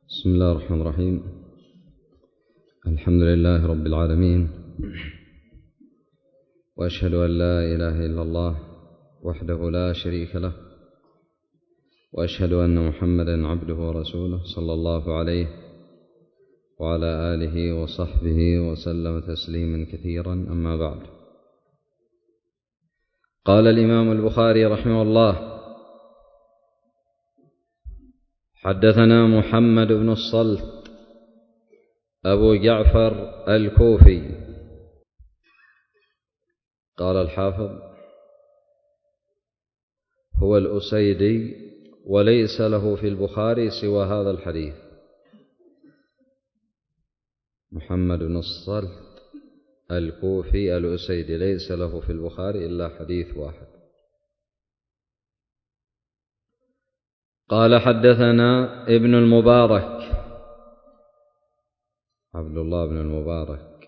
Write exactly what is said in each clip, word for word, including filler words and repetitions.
بسم الله الرحمن الرحيم. الحمد لله رب العالمين، وأشهد أن لا إله إلا الله وحده لا شريك له، وأشهد أن محمدا عبده ورسوله صلى الله عليه وعلى آله وصحبه وسلم تسليما كثيرا. أما بعد، قال الإمام البخاري رحمه الله: حدثنا محمد بن الصلت أبو جعفر الكوفي. قال الحافظ: هو الأسيدي، وليس له في البخاري سوى هذا الحديث. محمد بن الصلت الكوفي الأسيدي ليس له في البخاري إلا حديث واحد. قال: حدثنا ابن المبارك عبد الله بن المبارك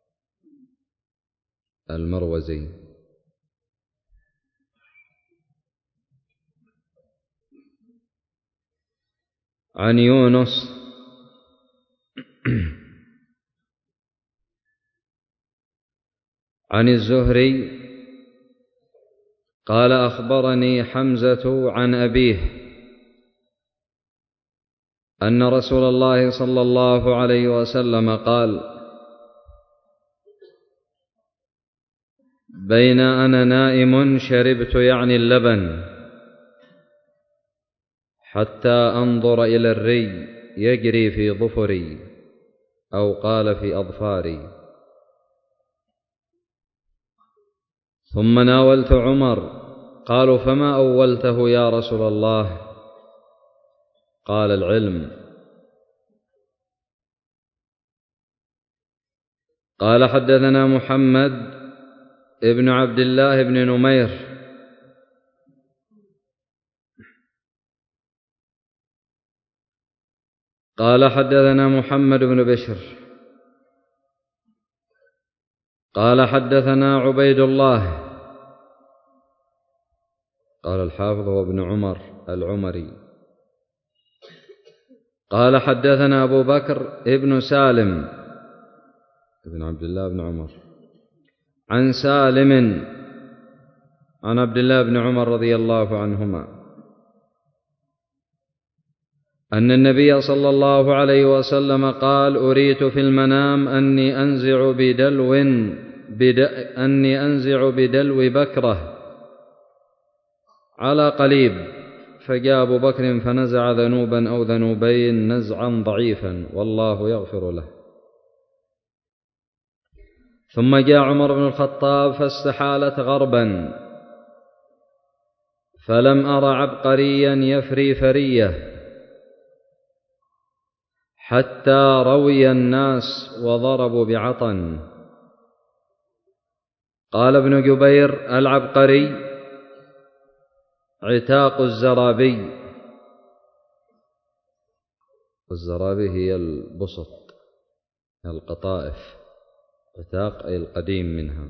المروزي، عن يونس عن الزهري قال: أخبرني حمزة عن أبيه أن رسول الله صلى الله عليه وسلم قال: بين أنا نائم شربت يعني اللبن حتى أنظر إلى الري يجري في ظفري، أو قال في أظفاري، ثم ناولت عمر. قالوا: فما أولته يا رسول الله؟ قال: العلم. قال: حدثنا محمد ابن عبد الله بن نمير قال: حدثنا محمد بن بشر قال: حدثنا عبيد الله. قال الحافظ: هو ابن عمر العمري. قال: حدثنا أبو بكر ابن سالم ابن عبد الله بن عمر عن سالم عن عبد الله بن عمر رضي الله عنهما أن النبي صلى الله عليه وسلم قال: أريت في المنام أني أنزع بدلو بد... أني أنزع بدلو بكرة على قليب، فجاء أبو بكر فنزع ذنوبا أو ذنوبين نزعا ضعيفا، والله يغفر له. ثم جاء عمر بن الخطاب فاستحالت غربا، فلم أر عبقريا يفري فرية حتى روي الناس وضربوا بعطن. قال ابن جبير: العبقري عتاق الزرابي. الزرابي هي البسط، القطائف، عتاق أي القديم منها.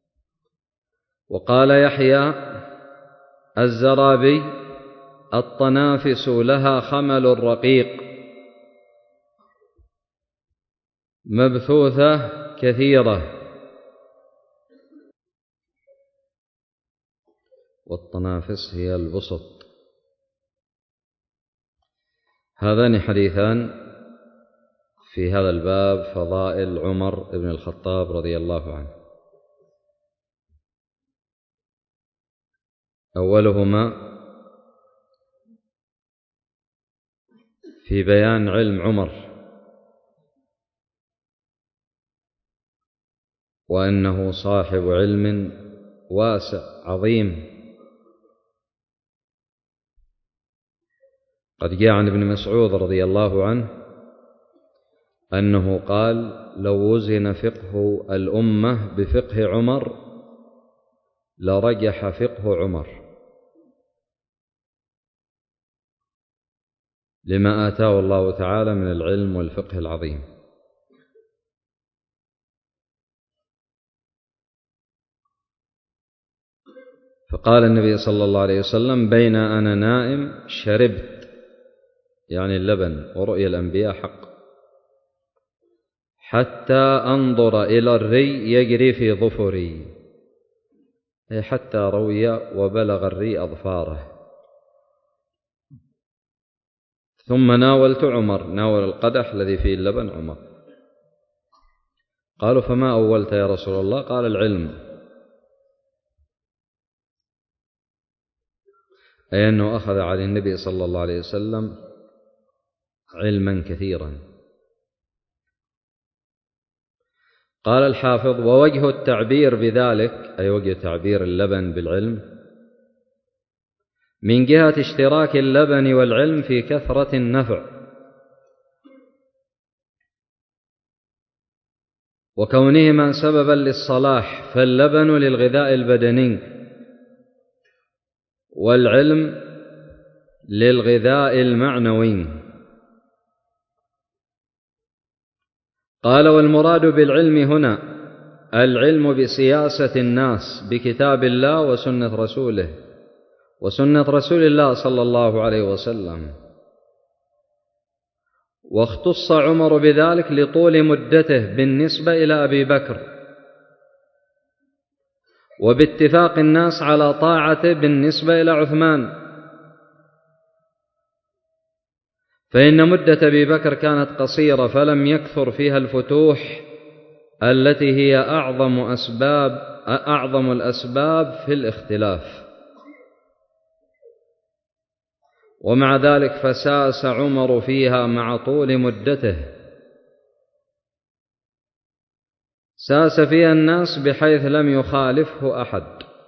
وقال يحيى: الزرابي الطنافس لها خمل رقيق مبثوثة كثيرة. والطنافس هي البسط. هذان حديثان في هذا الباب، فضائل عمر بن الخطاب رضي الله عنه. أولهما في بيان علم عمر، وأنه صاحب علم واسع عظيم. قد جاء عن ابن مسعود رضي الله عنه أنه قال: لو وزن فقه الأمة بفقه عمر لرجح فقه عمر، لما آتاه الله تعالى من العلم والفقه العظيم. فقال النبي صلى الله عليه وسلم: بين أنا نائم شربت يعني اللبن ورؤيا الأنبياء حق، حتى أنظر إلى الري يجري في ظفري، أي حتى روي وبلغ الري أظفاره. ثم ناولت عمر، ناول القدح الذي فيه اللبن عمر. قالوا فما أولت يا رسول الله؟ قال العلم، أي أنه أخذ عن النبي صلى الله عليه وسلم علما كثيرا. قال الحافظ: ووجه التعبير بذلك، أي وجه تعبير اللبن بالعلم، من جهة اشتراك اللبن والعلم في كثرة النفع، وكونهما سببا للصلاح، فاللبن للغذاء البدني والعلم للغذاء المعنوي. قال: والمراد بالعلم هنا العلم بسياسة الناس بكتاب الله وسنة رسوله وسنة رسول الله صلى الله عليه وسلم. واختص عمر بذلك لطول مدته بالنسبة إلى أبي بكر، وباتفاق الناس على طاعته بالنسبة إلى عثمان، فإن مدة أبي بكر كانت قصيرة فلم يكثر فيها الفتوح التي هي أعظم أسباب أعظم الأسباب في الاختلاف. ومع ذلك فساس عمر فيها مع طول مدته، ساس فيها الناس بحيث لم يخالفه أحد.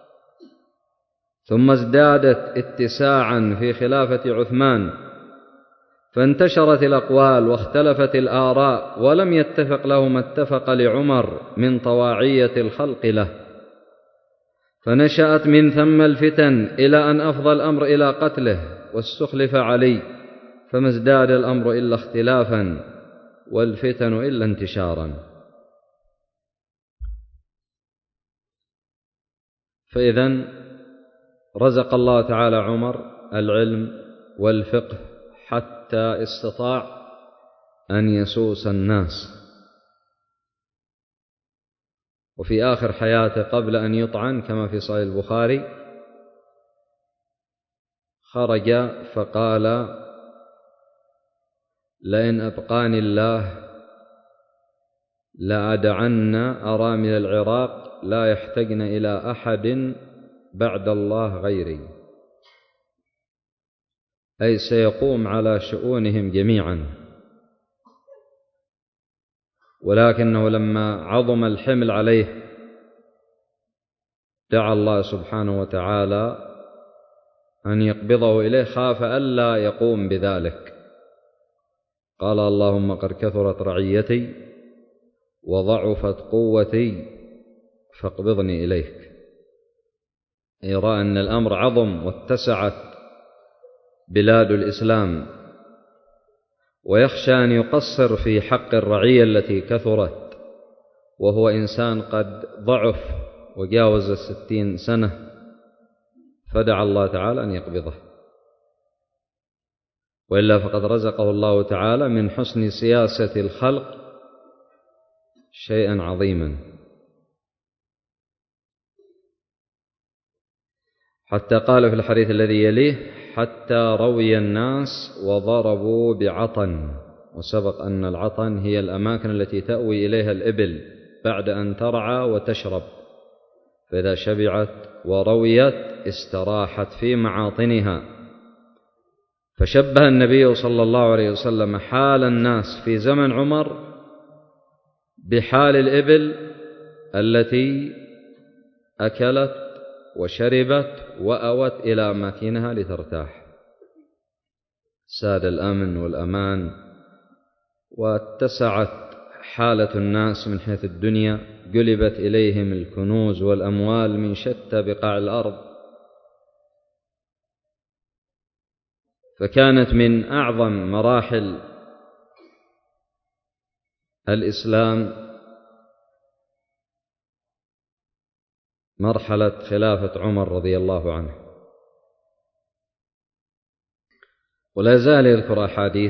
ثم ازدادت اتساعا في خلافة عثمان، فانتشرت الأقوال واختلفت الآراء، ولم يتفق له ما اتفق لعمر من طواعية الخلق له، فنشأت من ثم الفتن إلى أن أفضى الأمر إلى قتله واستخلف علي، فما ازداد الأمر إلا اختلافا والفتن إلا انتشارا. فإذن رزق الله تعالى عمر العلم والفقه حتى استطاع أن يسوس الناس. وفي آخر حياته قبل أن يطعن كما في صحيح البخاري خرج فقال: لئن أبقاني الله لأدعن أرامل العراق لا يحتجن إلى أحد بعد الله غيري، أي سيقوم على شؤونهم جميعا. ولكنه لما عظم الحمل عليه دعا الله سبحانه وتعالى أن يقبضه إليه، خاف ألا يقوم بذلك. قال: اللهم قد كثرت رعيتي وضعفت قوتي فاقبضني إليك، يرى أن الأمر عظم واتسعت بلاد الإسلام، ويخشى أن يقصر في حق الرعية التي كثرت، وهو إنسان قد ضعف وجاوز الستين سنة، فدعا الله تعالى أن يقبضه. وإلا فقد رزقه الله تعالى من حسن سياسة الخلق شيئا عظيما، حتى قال في الحديث الذي يليه: حتى روي الناس وضربوا بعطن. وسبق أن العطن هي الأماكن التي تأوي إليها الإبل بعد أن ترعى وتشرب، فإذا شبعت ورويت استراحت في معاطنها. فشبه النبي صلى الله عليه وسلم حال الناس في زمن عمر بحال الإبل التي أكلت وشربت وأوت إلى أماكنها لترتاح. ساد الأمن والأمان، واتسعت حالة الناس من حيث الدنيا، جلبت إليهم الكنوز والأموال من شتى بقاع الأرض. فكانت من أعظم مراحل الإسلام مرحلة خلافة عمر رضي الله عنه. ولا زال يذكر أحاديث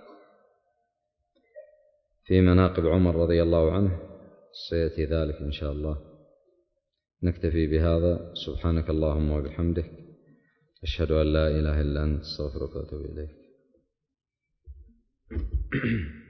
في مناقب عمر رضي الله عنه، سيأتي ذلك إن شاء الله. نكتفي بهذا. سبحانك اللهم وبحمدك، أشهد أن لا إله إلا أنت، أستغفرك وأتوب إليك.